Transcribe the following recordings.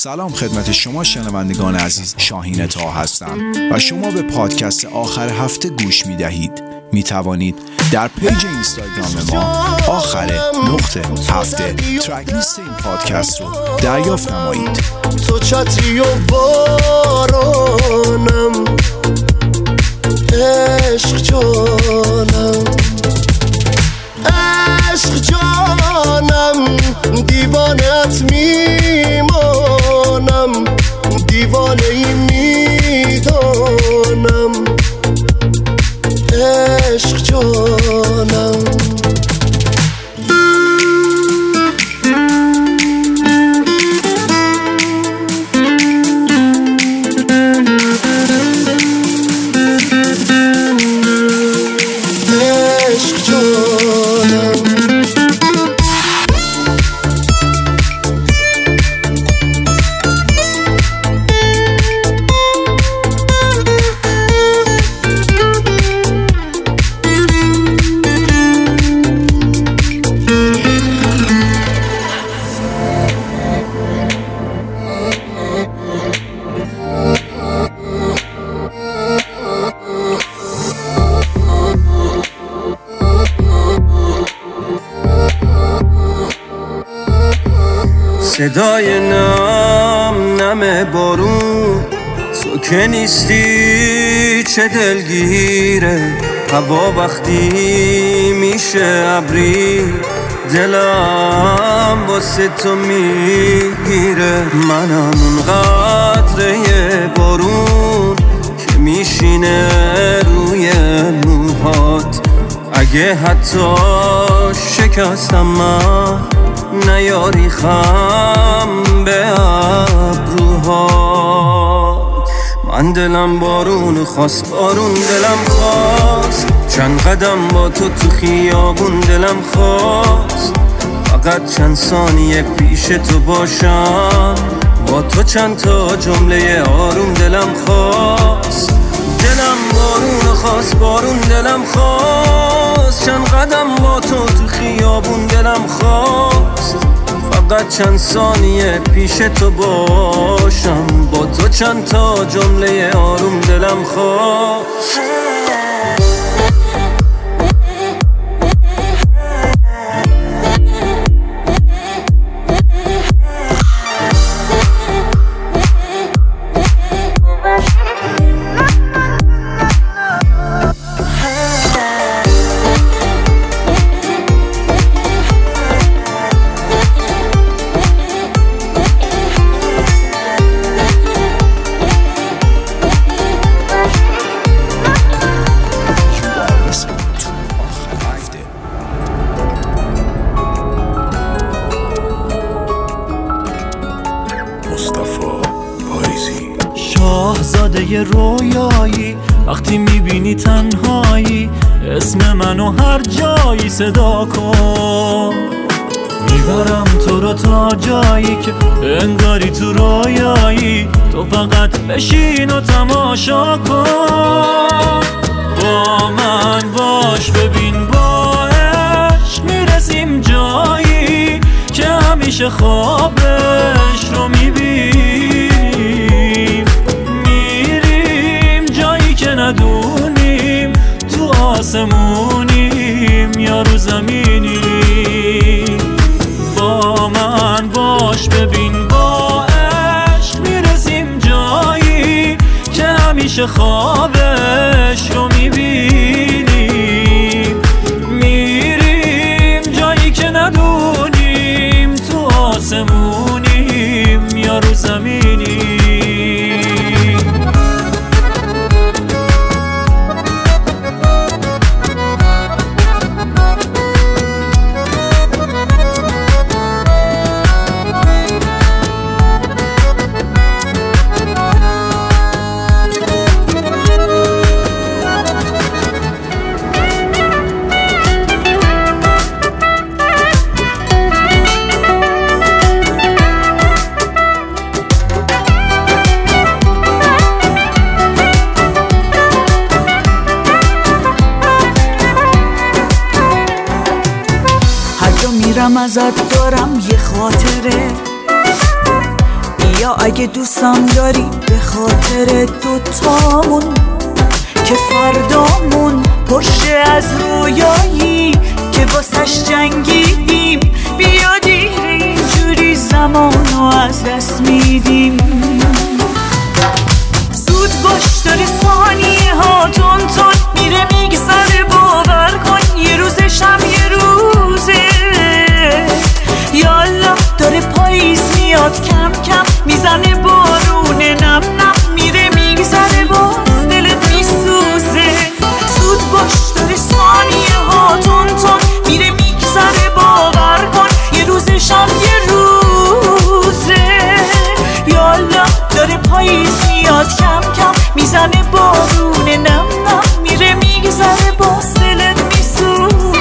سلام خدمت شما شنوندگان عزیز، شاهین طه هستم و شما به پادکست آخر هفته گوش می دهید. می توانید در پیج اینستاگرام ما آخر_هفته ترک لیست این پادکست رو دریافت نمایید. تو چتری و بارانم، عشق جانم، عشق جانم، دیوانت میمانم، دیوانه ای میدانم، عشق جانم. صدای نم بارون، تو که نیستی چه دلگیره. هوا وقتی میشه ابری، دلم واسه تو میگیره. منم اون قطره بارون که میشینه روی موهات. اگه حتی شکستم من، نیاری خم به ابروهات. من دلم بارون خواست، بارون دلم خواست. چند قدم با تو خیابون دلم خواست. فقط چند ثانیه پیش تو باشم، با تو چند تا جمله آروم دلم خواست. دلم بارون خواست، بارون دلم خواست. چند قدم با تو خیابون دلم خواست. فقط چند ثانیه پیش تو باشم، با تو چند تا جمله آروم دلم خواست. شاهزاده رویایی، وقتی میبینی تنهایی، اسم منو هر جایی صدا کن. میبرم تو رو تا جایی که انگاری تو رویایی. تو فقط بشین و تماشا کن. با من باش، ببین با عشق میرسیم جایی که همیشه خوابش رو میبینیم. میریم جایی که ندونیم، تو آسمونیم یا رو زمینیم. با من باش، ببین با عشق میرسیم جایی که همیشه خوابش رو میبینیم. میریم جایی که ندونیم، تو آسمونیم یا رو زمینیم. میرم ازت دارم یه خاطره، بیا اگه دوستم داری به خاطر دوتامون که فردامون پرشه از رویایی که واسش جنگیدیم. بیا دیر اینجوری زمانو از دست میدیم. زود باش داره ثانیه ها تون تون میره میگذره، باور کن یه روزشم یه روزه. یالا داره پاییز میاد کم کم، میزنه بارون نم نم، میره میگذره باز دلت میسوزه. زود باش داره ثانیه ها تون تون میره میگذره، باور کن یه روزشم یه روزه. یالا داره پاییز میاد کم کم، میزنه بارون نم نم، میره میگذره باز دلت میسوزه.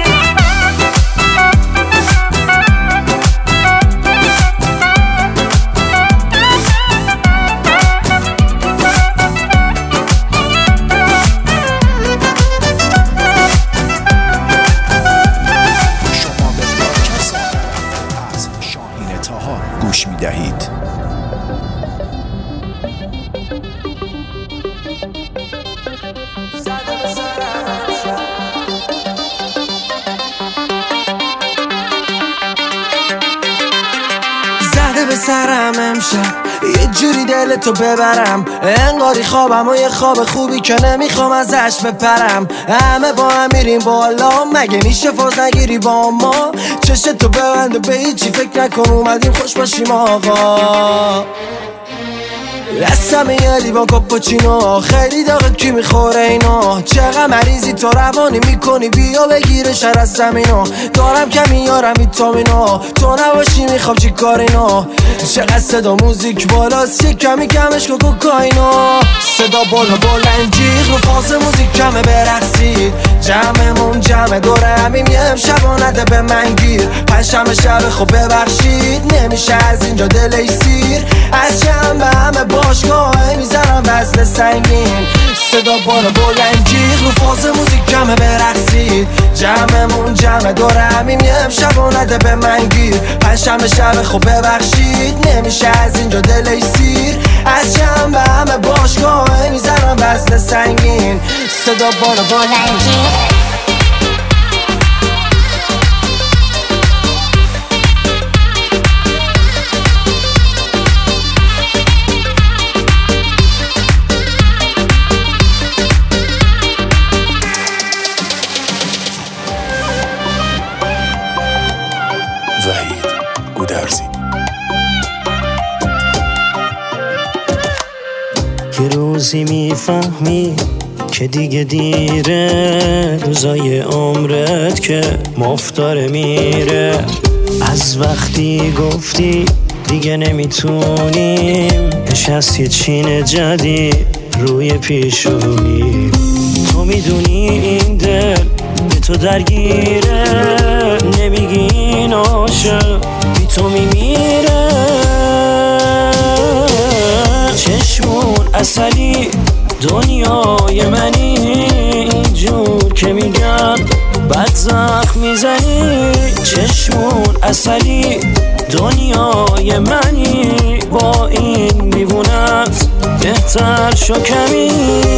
گوش می‌دهید. زده به سرم امشب یه جوری دلتو ببرم، انگاری خوابم و یه خواب خوبی که نمیخوام ازش بپرم. همه با هم میریم بالا، مگه میشه فاز نگیری با ما؟ چشتو ببند و به هیچی فکر نکن، اومدیم خوش باشیم آقا. دستم یه لیوان کاپوچینو، خیلی داغه کی میخوره اینو؟ چقدر مریضی تو روانی میکنی، بیا بگیره شر از زمینو. دارم کمی یارم ویتامینو، تو نباشی میخوام چی کارینو؟ چقدر صدا موزیک بالاست، یه کمی کمش کن کوکائینو. صدا بالا بلند جیغ رو فاز موزیک کمه برقصید، جمعمون جمع دوره همیم یه امشب نده به من گیر. پنجشنبه شب خب ببخشید، نمیشه از اینجا دلی سیر. از شنبه همه باشگاه میزنم وزن سنگین، صدا بالا بلند جیغ رو فاز موزیک کمه برقصید، جمعمون جمع دوره همیم یه امشب نده به من گیر. پنجشنبه شب خب ببخشید، نمیشه از اینجا دلی سیر. از شنبه همه باشگاه میزنم وزن سنگین، صدا بالا بلند جیغ. یه روزی میفهمی که دیگه دیره، روزای عمرت که مفتاره میره. از وقتی گفتی دیگه نمیتونیم، نشست یه چین جدید روی پیشونی. تو میدونی این دل به تو درگیره، نمیگی این عاشق بی تو میمیره. چشمون اصلی دنیای منی، اینجور که میگم بد زخم میزنی. چشمون اصلی دنیای منی، با این میبونت بهتر شو کمی.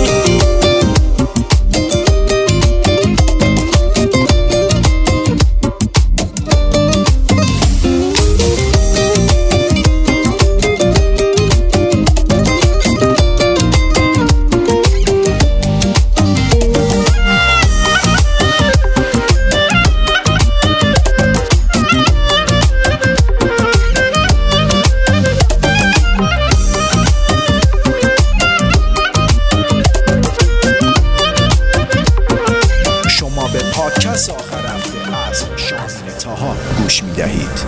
پادکست آخر هفته از شاهین طاها گوش می‌دهید.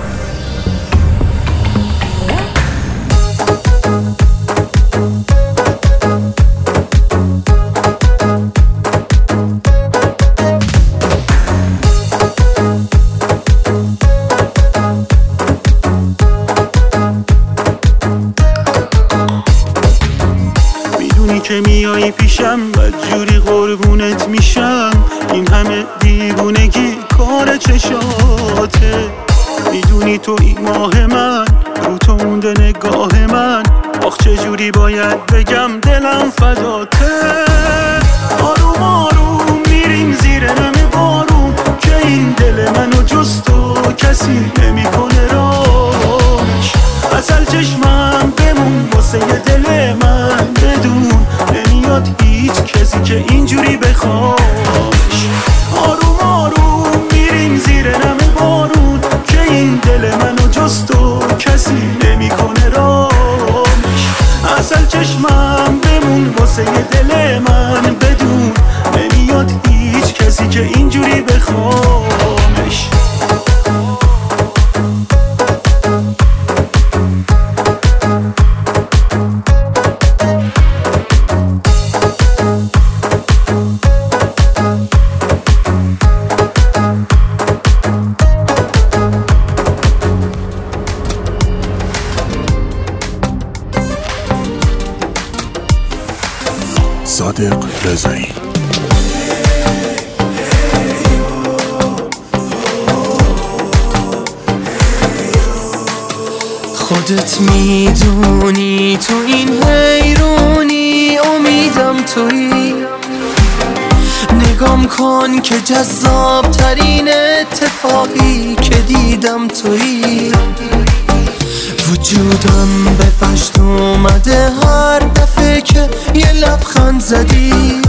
میدونی که میایی پیشم بدجوری قربونت میشم، این همه دیوونگی کار چشاته. میدونی تو این ماه من رو تو مونده نگاه من. آخ چجوری باید بگم دلم فداته. آروم آروم میریم زیر نم بارون که این دل منو جز تو کسی نمیکنه راش. عسل چشمم بمون واسه دل من، بدون نمیاد هیچ کسی که اینجوری بخواش. آروم آروم میریم زیر نم بارون که این دل منو جز تو کسی نمیکنه راش. عسل چشمم بمون واسه دل من، بدون نمیاد هیچ کسی که اینجوری بخوامش. صادق رضایی. خودت میدونی تو این حیرونی، امیدم تویی. نگام کن که جذاب ترین اتفاقی که دیدم تویی. وجودم به فشت اومده هر دفعه که یه لبخند زدی.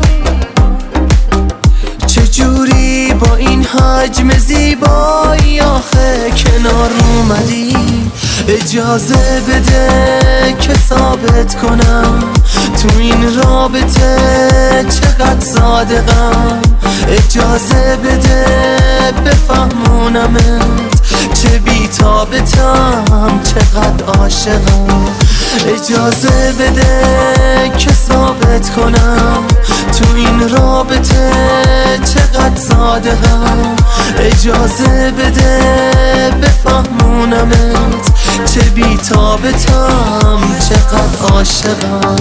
چجوری با این حجم زیبایی آخه کنار اومدی؟ اجازه بده که ثابت کنم تو این رابطه چقدر صادقم. اجازه بده بفهمونمت چه بی‌تابتم، چقدر عاشقم. اجازه بده که ثابت کنم تو این رابطه چقدر صادقم. اجازه بده بفهمونمت چه بی‌تابتم، چقدر عاشقم.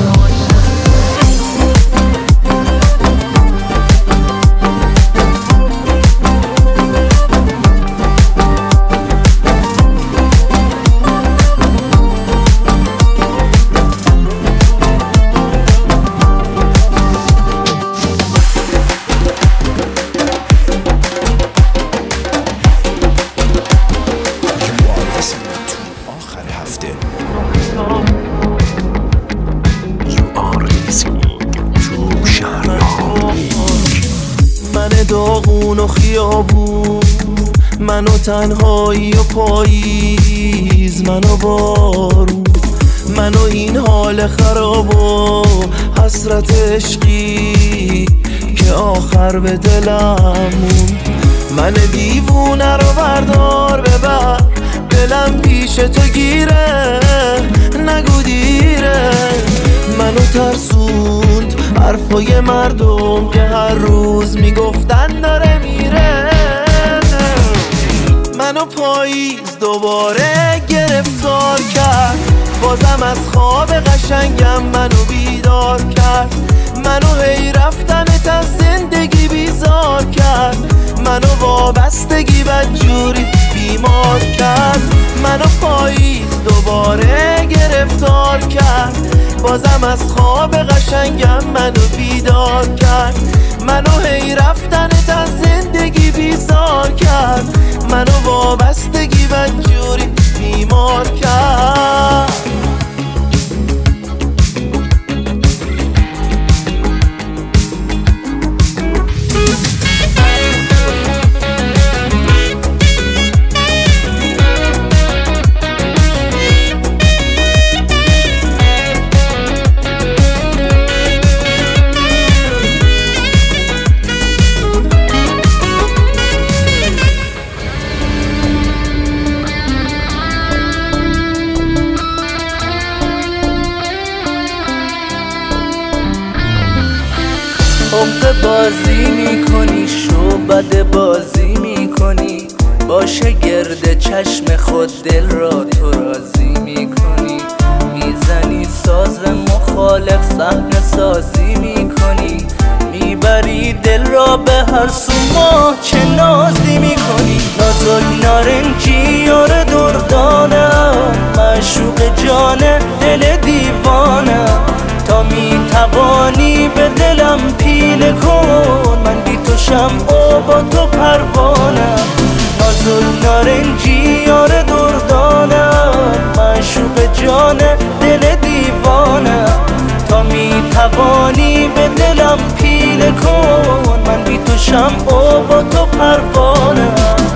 داغون و خیابون، منو تنهایی و پاییز، منو بارون، منو این حال خراب و حسرت عشقی که آخر به دلم موند. من دیوونه رو بردار ببر، دلم پیش تو گیره، نگو دیره. منو ترسوند حرفای مردم که هر روز میگفتن داره میره. منو پاییز دوباره گرفتار کرد، بازم از خواب قشنگم منو بیدار کرد. منو هی رفتنت از زندگی بیزار کرد، منو وابستگی بدجوری بیمار کرد. منو پاییز دوباره گرفتار کرد، بازم از خواب قشنگم منو بیدار کرد. منو هی رفتنت از زندگی بیزار کرد، منو وابستگی بدجوری بیمار کرد. حق بازی میکنی، شعبده بازی میکنی، باشه گرد چشم خود دل را تو راضی میکنی. میزنی ساز مخالف صحنه سازی میکنی، میبری دل را به هر سو ما چه نازی میکنی. نازک نارنجی یار دردانم، معشوق جانه دل دیوانه تا میتوانی به دلم پیله کن من بی تو شمع و با تو پروانه نازک نارنجی یار دردانم معشوق جانه دل دیوانه تا میتوانی به دلم پیله کن من بی تو شمع و با تو پروانه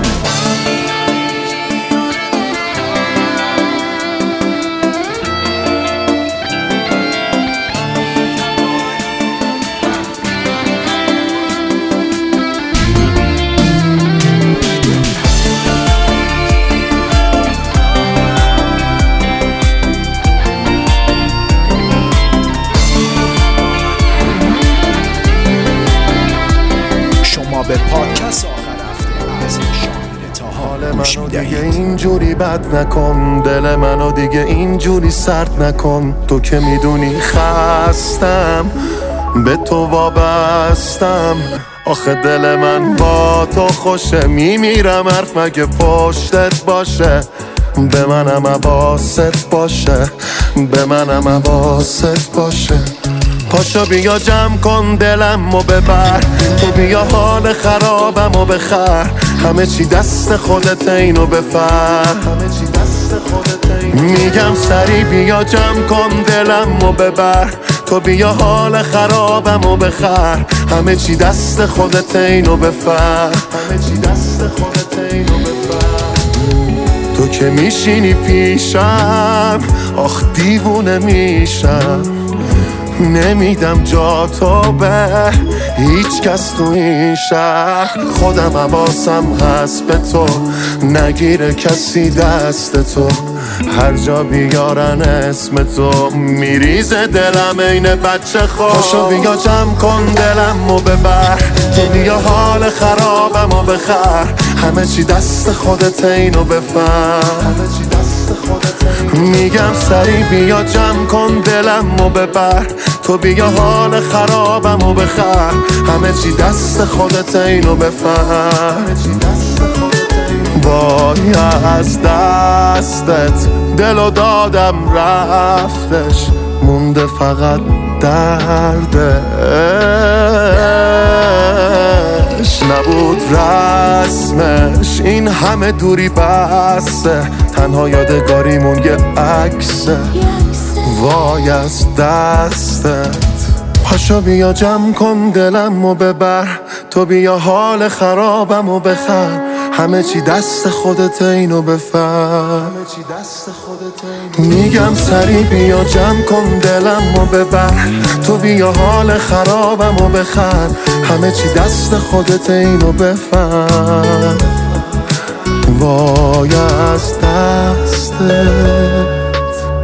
به پادکست آخر هفته از شاهین طاها گوش میدهید. دیگه اینجوری بد نکن، دل منو دیگه اینجوری سرد نکن. تو که میدونی خستم، به تو وابستم. آخه دل من با تو خوشه، میمیرم حرف مگه پشتت باشه. به منم حواست باشه، به منم حواست باشه. پاشو بیا جمع کن دلم و ببر، تو بیا حال خرابم و بخر. همه چی دست خودت اینو بفر، میگم سری بیا جمع کن دلم و ببر. تو بیا حال خرابم و بخر. همه چی دست خودت اینو بفر، همه چی دست خودت اینو بفر. تو که میشینی پیشم، آخ دیوونه میشم. نمیدم جا تو به هیچ کس تو این شهر. خودم حواسم هست به تو، نگیره کسی دست تو. هر جا بیارن اسم تو، میریزه دلم این بچه خود. پاشو بیا جمع کن دلم و ببر، تو بیا حال خرابم و بخر. همه چی دست خودت اینو بفر، همه چی دست خودت. میگم سری بیا جمع کن دلم و ببر. تو بیا حال خرابم و بخر. همه چی دست خودت اینو بفر. وای از دستت دلو دادم رفتش، مونده فقط دردش. نبود رسمش این همه دوری بسته، تنها یادگاریمون یه عکسه. وای از دستت. پاشو بیا جمع کن دلم و ببر. تو بیا حال خرابم و بخر. همه چی دست خودت اینو بفر، میگم سری بیا جمع کن دلم و ببر. تو بیا حال خرابم و بخر. همه چی دست خودت اینو بفر. وای از دستت.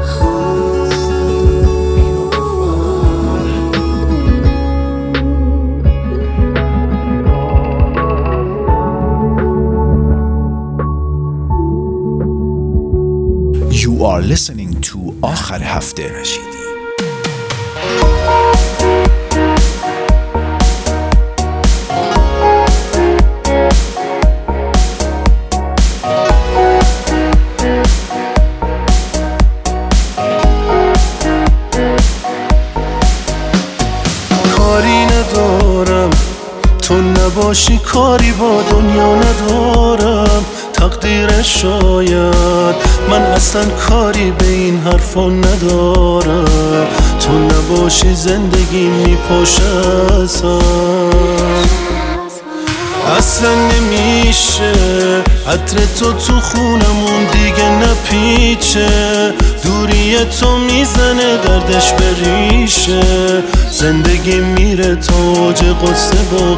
You are listening to آخر هفته رشیدی. کاری ندارم تو نباشی، کاری با دنیا ندارم. تقدیر شاید من اصلا کاری به این حرفا ندارم. تو نباشی زندگی میپاشه اصلا نمیشه. عطر تو خونمون دیگه نپیچه. دوری تو میزنه دردش بریشه. زندگی میره تا اوج قدس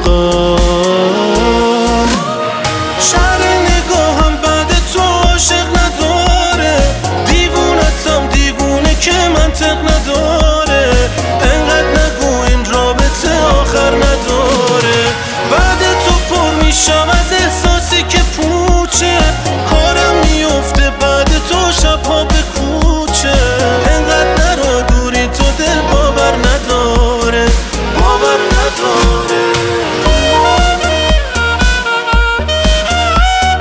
واقعا. شهر نگاهم بعد تو عاشق نداره. دیوونتم دیوونه که منطق نداره. انقدر نگو این رابطه آخر نداره. بعد تو پر میشم از احساسی که پوچه. کارم میفته بعد تو شبها به کوچه. انقدر نرو دوری تو دل باور نداره، باور نداره.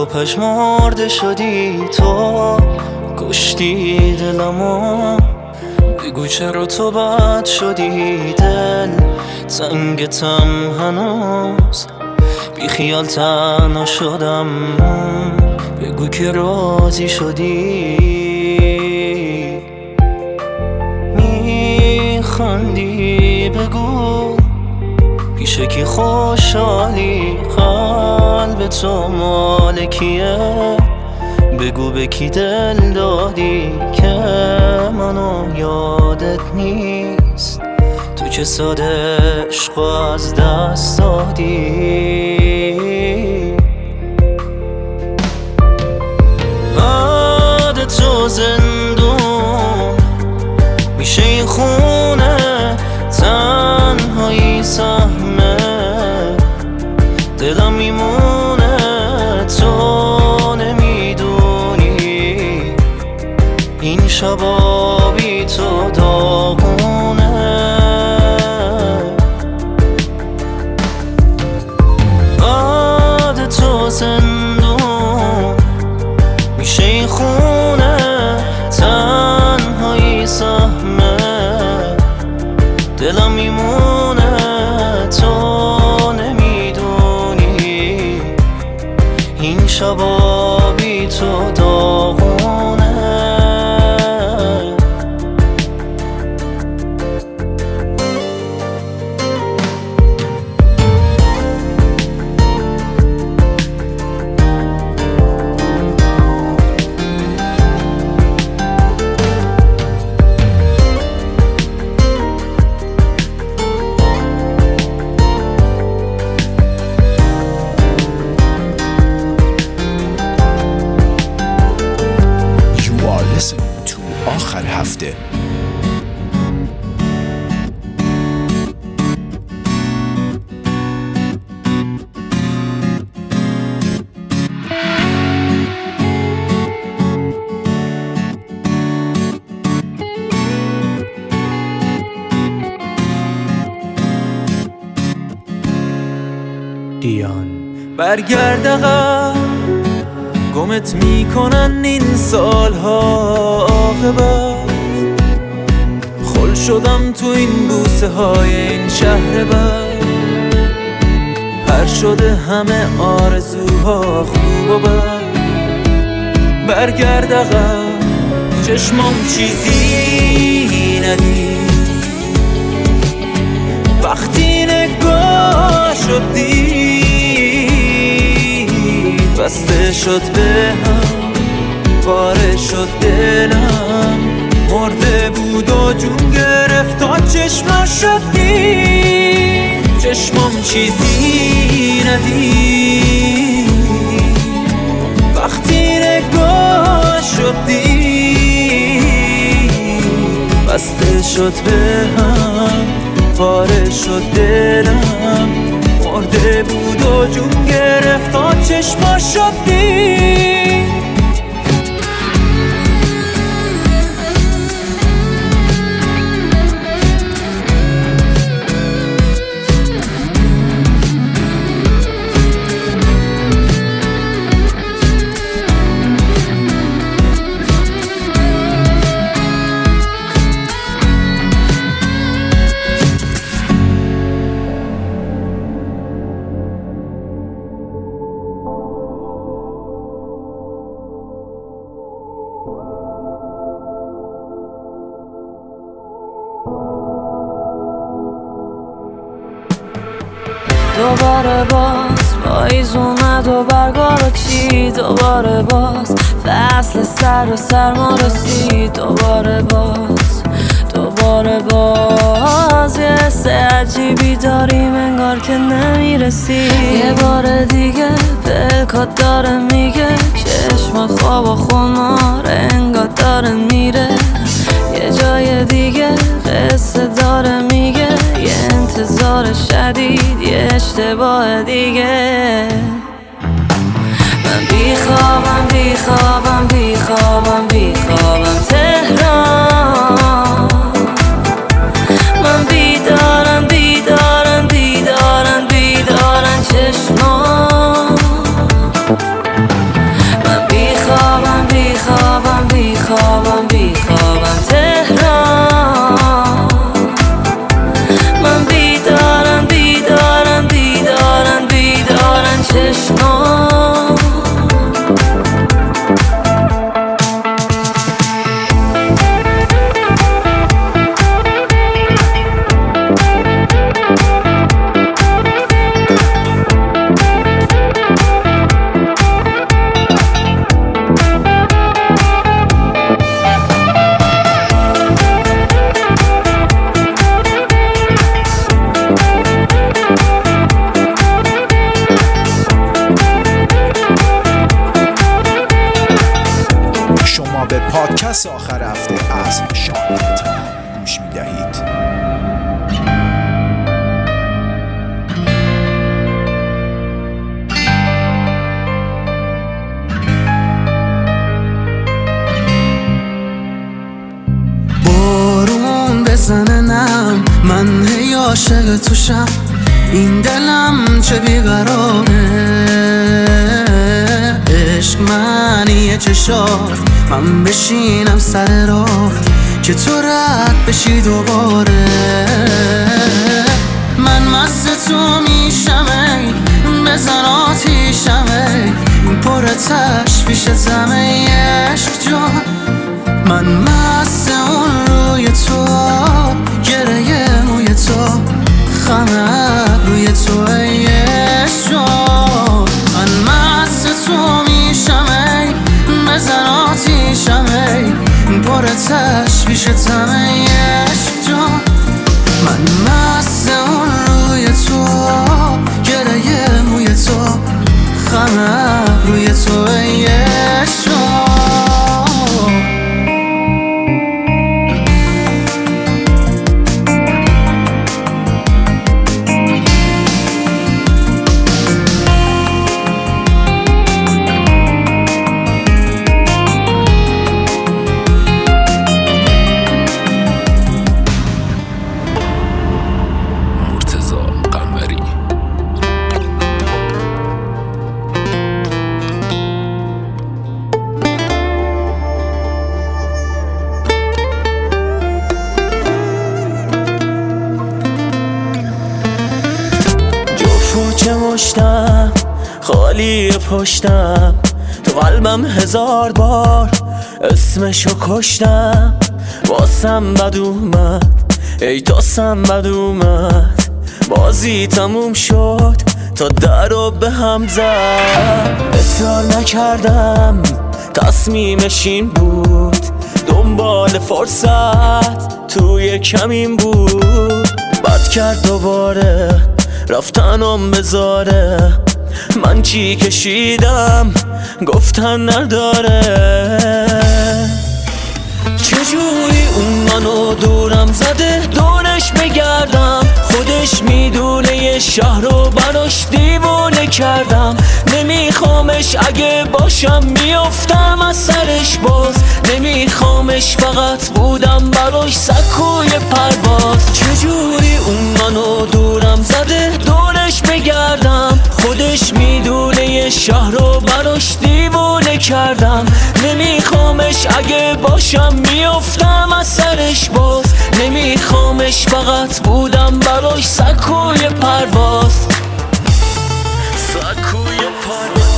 پژمرده شدی، تو کشتی دلمو. بگو چرا تو بد شدی، دل تنگتم هنوز، بی خیال تنها شدم. بگو که راضی شدی، میخندی بگو پیش کی خوشحالی، قلب تو مال کیه؟ بگو به کی دل دادی که منو یادت نیست، تو چه ساده عشق از دست دادی. بعد تو زندون میشه این خونه، تنهایی سهمه دلم میمونه. تو نمیدونی این شبا بی تو داغونه. بعد تو زندون میشه این خونه، تنهایی سهمه دلم میمونه. تو نمیدونی این شبا بی تو داغونه. آخر هفته. دیان برگرد عقب، گمت میکنن این سالها عاقبت. خل شدم تو این بوسه های این شهر بد، پر شده همه آرزوها خوب و بد. برگرد عقب، چشمام چیزی ندید، وقتی نگاه شد دید، بسته شد به هم، پاره شد دلم، مرده بود و جون گرفت تا چشمم شد دید. چشمام چیزی ندید، وقتی نگاه شد دید، بسته شد به هم، پاره شد دلم، مرده بود و جون گرفت تا چشما شد دید. دوباره باز پاییز اومد و برگا رو کشید، دوباره باز فصل سر و سرما رسید، دوباره یه حس عجیبی داریم انگار که نمیرسی. یه بار دیگه پلکات داره میگه، چشمات خواب و خمار انگار داره میره. یه جای دیگه قصه داره میگه، یه انتظار شدید، یه اشتباه دیگه. من بیخوابم تهران، من بیدارن چشمان. به پادکست آخر هفته از شاهین طاها گوش میدهید. بارون بزنه نم، من هی عاشق توشم، این دلم چه بیقراره. عشق معنی چشات، من بشینم سر راه که تو رد بشی دوباره. من مست تو میشم ای، بزن آتیشم ای، پر تشویشتم ای عشق جان. من مست اون روی تو، گره موی تو، خم ابروی تو ای عشق جان. من مست تو میشم ای، بزن آتیشم ای، پر تشویشتم ای عشق جان. من مست اون روی تو، گره موی تو، خم ابروی تو ای عشق جان. خالی پشتم، تو قلبم 1000 بار اسمشو کشتم. واسم بد اومد، ای تاسم بد اومد، بازی تموم شد تا درو به هم زد. اصرار نکردم، تصمیمش این بود، دنبال فرصت توی کمین بود. بد کرد دوباره رفتنم بذاره، من چی کشیدم گفتن نداره. چجوری اون منو دورم زده، دورش بگردم، خودش میدونه یه شهر رو براش دیوونه کردم. نمیخوامش، اگه باشم میافتم از سرش باز. نمیخوامش، فقط بودم براش سکوی پرواز. چجوری اون منو دورم زده، دورش بگردم، خودش میدونه یه شهر رو براش دیوونه کردم. نمیخوامش، اگه باشم میافتم از سرش باز. نمیخوامش، فقط بودم براش سکوی پرواز. سکوی پرواز.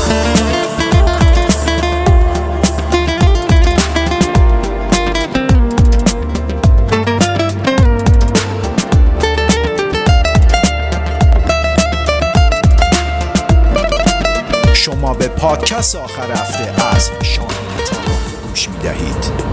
شما به پادکست آخر هفته از شاهین طاها گوش میدهید.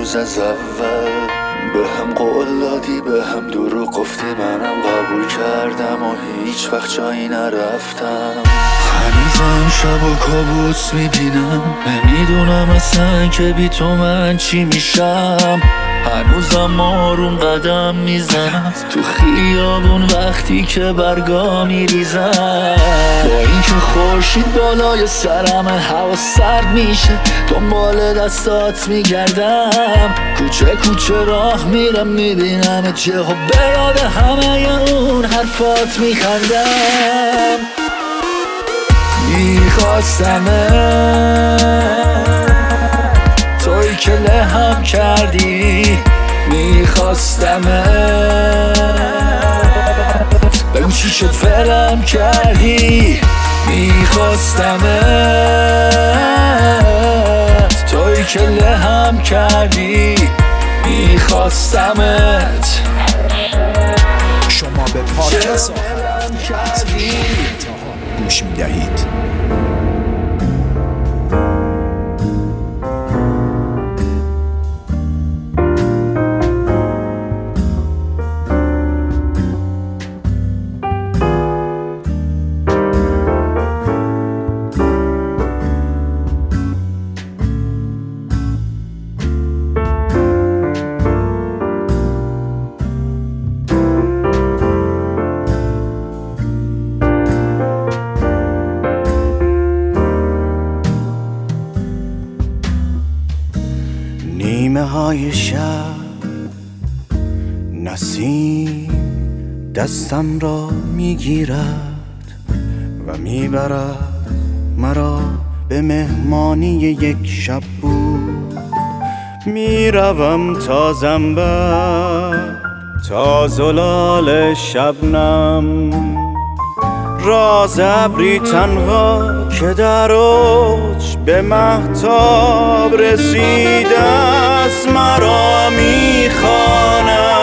روز از اول به هم قول دادی، به هم دروغ گفتی، منم قبول کردم و هیچ وقت جایی نرفتم. هنوزم شب و کابوس میبینم، نمیدونم اصلا که بی تو من چی میشم. هنوزم آروم قدم میزنم تو خیابون وقتی که برگا میریزم. با اینکه خورشید بالای سرمه، هوا سرد میشه، دنبال دستات میگردم. کوچه کوچه راه میرم میبینم چه و به یاد همه اون حرفات میخندم. توی که لهم کردی، بگو چی شد ولم کردی. توی که لهم کردی، میخواستمت. شما به پادکست آخر هفته گوش میدهید. نیمه های شب نسیم دستم را میگیرد و میبرد مرا به مهمانی یک شب بود. میروم تا زنبق تا زلال شبنم، راز ابری تنها که در اوج به مهتاب رسیده است مرا میخواند.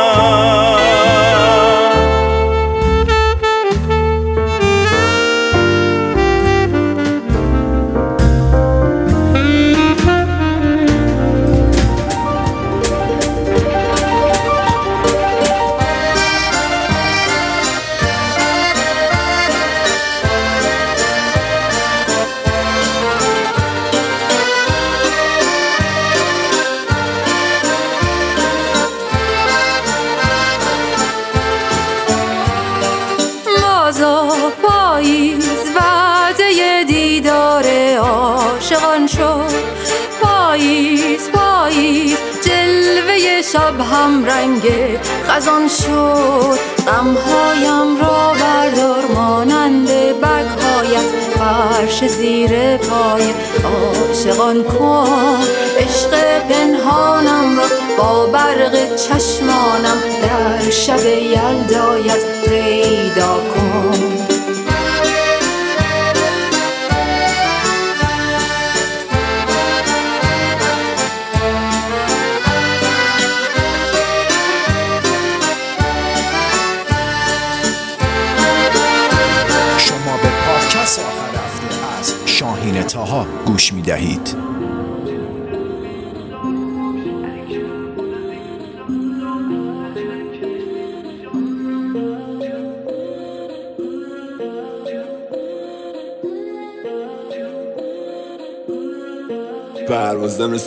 پاییز وعده دیدار عاشقان شد. پاییز پاییز جلوه شب هم رنگ خزان شد. غمهایم را بردار مانند برگ‌هایت، فرش زیر پای عاشقان کن. عشق پنهانم را با برق چشمانم در شب یلدایت پیدا کن. شما به پادکست آخر هفته از شاهین طاها گوش میدهید. پروازم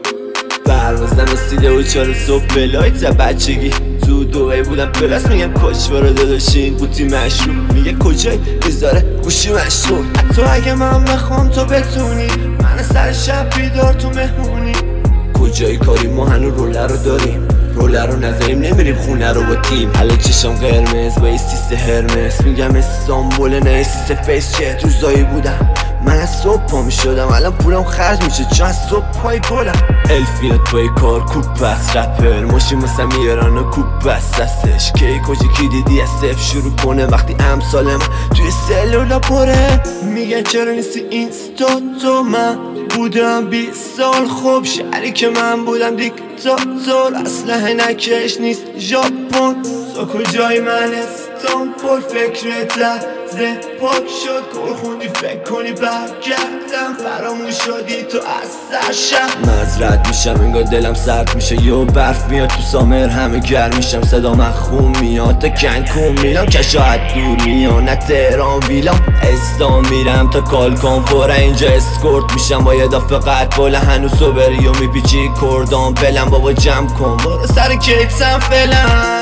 رسیده بود 4 صبح بلایت بچگی تو دوبای بودم پلاس میگم کشوارا داداشین بوتی مشروب میگه کجای بذاره گوشی مشروب. حتی اگه من بخوام تو بتونی من سر شب بیدار تو مهمونی. کجای کاری ما هنو روله رو داریم، روله رو نذاریم نمیریم خونه رو با تیم. حالا چشم قرمز با یه سیست هرمس میگم استانبول نه سیست فیس چه روزایی بودم من از صبح پا می شدم الان پولم خرج میشه چون از صبح پای پولم. الفیات پای کار کوب بس رپر ماشین مثل میاران و کوب بس دستش کی کجی کی دیدی از صفر شروع کنه وقتی امثالم توی سلولا پره. میگن چرا نیستی اینستا تو من بودم 20 سال خوب شهری که من بودم دیکتاتور اسلحه نکش نیست ژاپن تو کجای من استانبول فکرت ذهن پاک شد گل خوندی فکر کنی برگردم فراموش شدی تو از سرشم مزرد میشم انگار دلم سرد میشه یه برف میاد تو سامر همه گرم میشم صدا من خون میاد تا کنکون میرم که شاید دور میانه تهران ویلام استان میرم تا کالکان پره اینجا اسکورت میشم با یه دفعه قد بالا هنوز صبری و میپیچی کردان فلم بابا جمع کن برو سر کیتسم فلم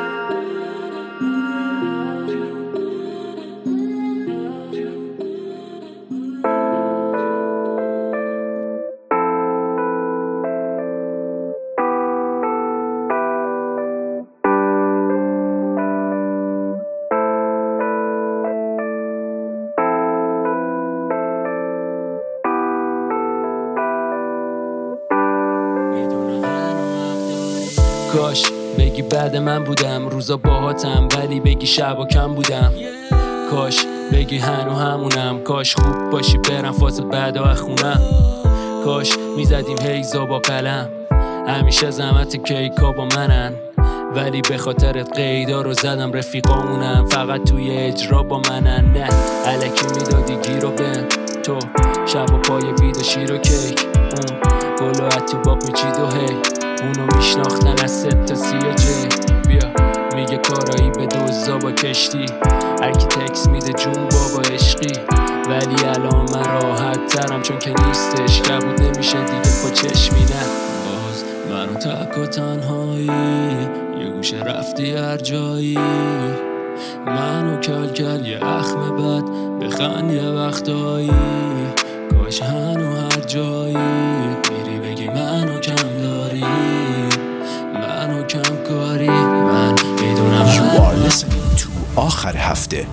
کاش بگی بعد من بودم روزا باهاتم ولی بگی شبا کم بودم کاش بگی هنو همونم کاش خوب باشی برم فاصل بعدا خونم کاش میزدیم هیزا با قلم همیشه زحمت کیکا با منن ولی به خاطرت قیدا رو زدم رفیقامونم فقط توی اجرا با منن نه الکی میدادی گیرو به تو شبا پای وید شیر و کیک اون گلو تو باق میچید و هی اونو میشناختن از 3 تا 30 جی بیا میگه کارایی به دوزا با کشتی هرکی تکس میده جون بابا عشقی ولی الان من راحت ترم چون که نیستش کبود نمیشه دیگه با چشمی نه باز منو تک و تنهایی یه گوشه رفتی هر جایی منو کل کل یه اخم بد بخند یه وقتایی کاش هنو هر جایی میری بگی منو کم داری منو کم کاری من میدونم You are listening to آخر هفته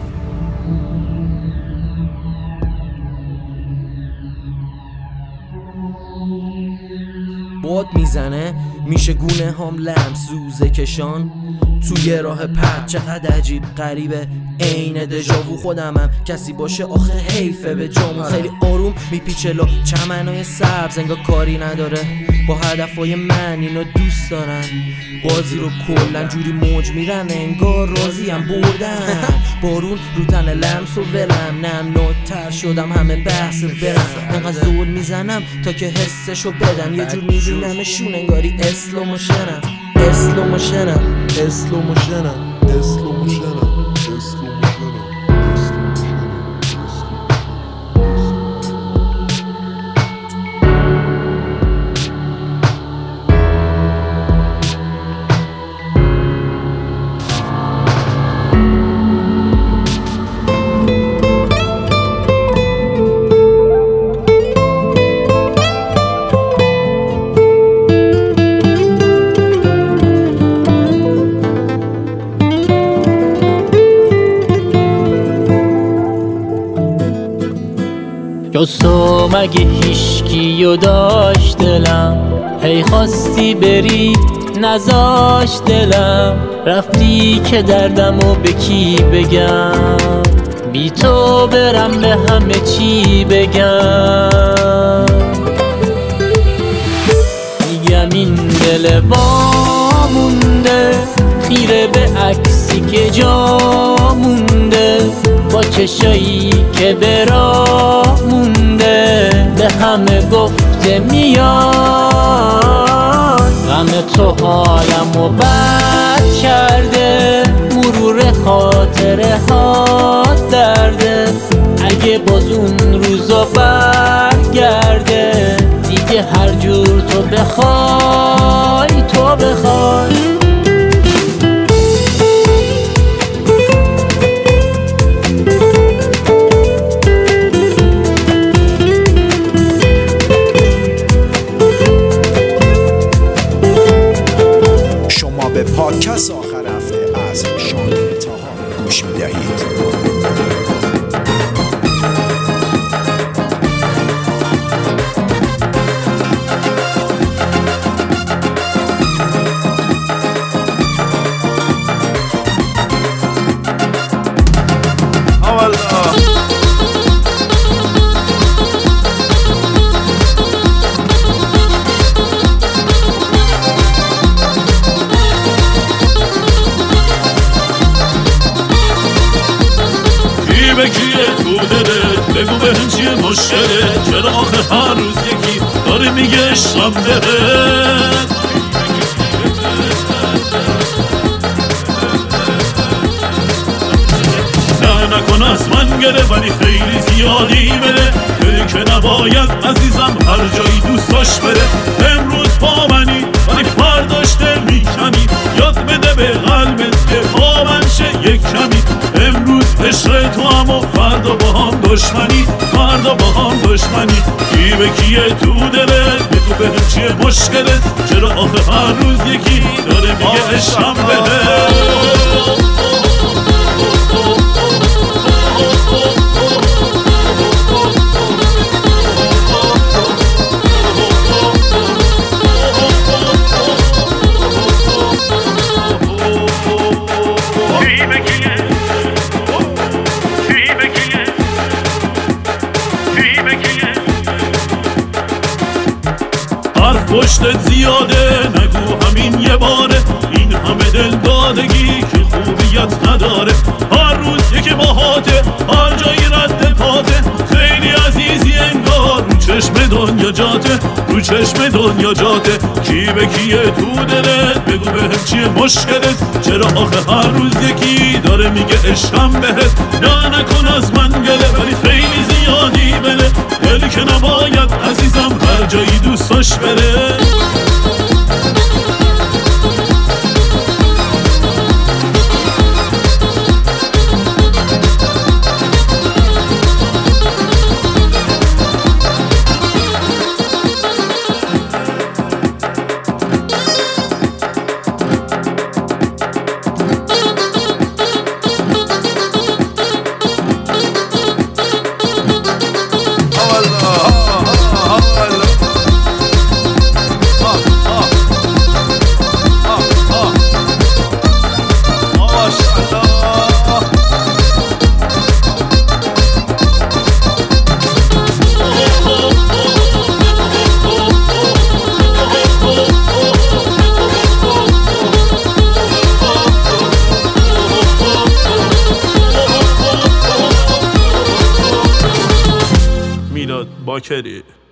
باد میزنه میشه گونه هم لمس زوزه کشان توی راه پد چقدر عجیب غریبه عین دژاوو خودمم کسی باشه آخه حیفه به جامون خیلی آروم میپیچه چمنای سبز انگار کاری نداره با هدفهای من اینو دوست دارن بازی رو کلن جوری موج میرن انگار راضی هم بردن بارون رو تن لمس و ولم نمناتر شدم همه بحث برم انقدر زول میزنم تا که حسشو بدن یه جور میبینمشون انگاری اسلو موشنم اسلو موشنم اسلو موشنم اسلو موشنم جز تو مگه هیشگیو داشت دلم هی خواستی بری نذاش دلم رفتی که دردمو به کی بگم بی تو برم به همه چی بگم میگم این دل وامونده خیره به عکسی که جا مونده با چشایی که به راه مونده به همه گفته میاد غم تو حالمو بد کرده مرور خاطره ها درده اگه باز اون روزا برگرده دیگه هر جور تو بخوای تو بخوای به پادکست آخر هفته از شاهین طاها گوش می‌دهید. بگو بهم چیه مشکله، چرا آخه هر روز یکی داره میگه عشقم بهت. نکن از من گره ولی خیلی زیادی بره، بره که نباید عزیزم هر جایی دوست داشت بره. امروز با منی ولی فرداش دل میکنی، یاد بده به قلبت که با من شه یک کمی. امروز عشق تو اما فردا با هم دشمنی، فردا با هم دشمنی. کی به کیه تو دلت، بگو بهم چیه مشکلت، چرا آخه هر روز یکی داره میگه عشقم بهت. پشتت زیاده نگو همین یه باره، این همه دل دادگی که خوبیت نداره. هر روز یکی باهاته، هر جایی رد پاته، خیلی عزیزی انگار رو چشم دنیا جاته، رو چشم دنیا جاته. کی به کیه تو دلت، بگو بهم چیه مشکلت، چرا آخه هر روز یکی داره میگه عشقم بهت. نه نکن از من گله ولی خیلی زیادی بله، دلی که نباید عزیزم هر جایی دوستاش بره. میلاد باکری.